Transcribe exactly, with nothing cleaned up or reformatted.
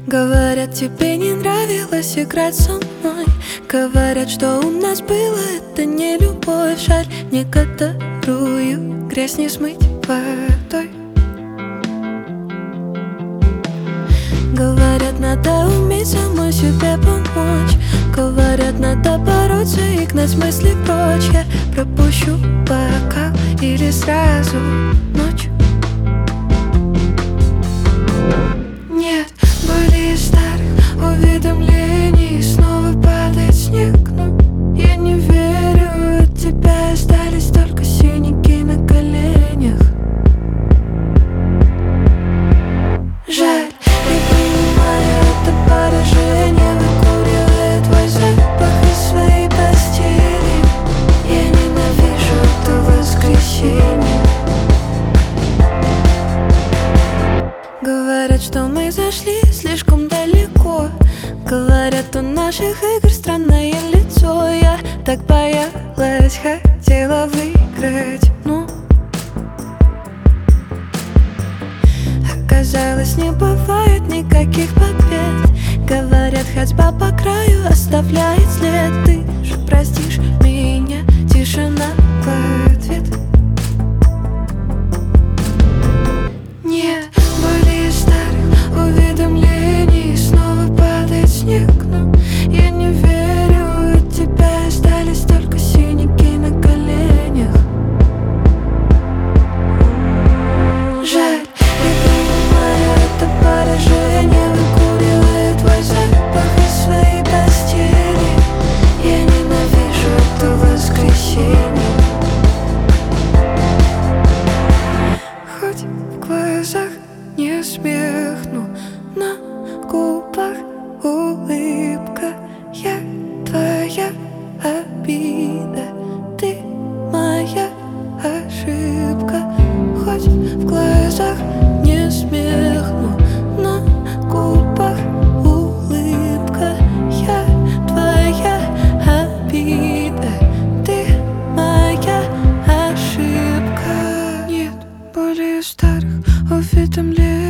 Говорят, тебе не нравилось играть со мной. Говорят, что у нас было, это не любовь. Жаль, некоторую грязь не смыть водой. Говорят, надо уметь самой себе помочь. Говорят, надо бороться и гнать мысли прочь. Я пропущу бокал или сразу ночь. Нет более старых уведомлений, снова падает снег, но я не верю, от тебя остались только синяки на коленях. Жаль, не понимаю, это поражение выкуривает твой запах из своей постели. Я ненавижу это воскресенье. Говорят, что мы зашли слишком далеко. Говорят, у наших игр странное лицо. Я так боялась, хотела выиграть, но оказалось, не бывает никаких побед. Говорят, ходьба по краю оставляет след. Ты же простишь меня, тишина в ответ. Нет более старых уведомлений, снова падает снег, но я не верю, от тебя остались только синяки на коленях. Жаль, не понимаю, это поражение выкуривает твой запах из своей постели. Я ненавижу это воскресенье. Хоть в глазах не смех, но на губах улыбка. Я твоя обида, ты моя ошибка. Хоть в глазах не смех, но на губах улыбка. Я твоя обида, ты моя ошибка. Нет более старых уведомлений.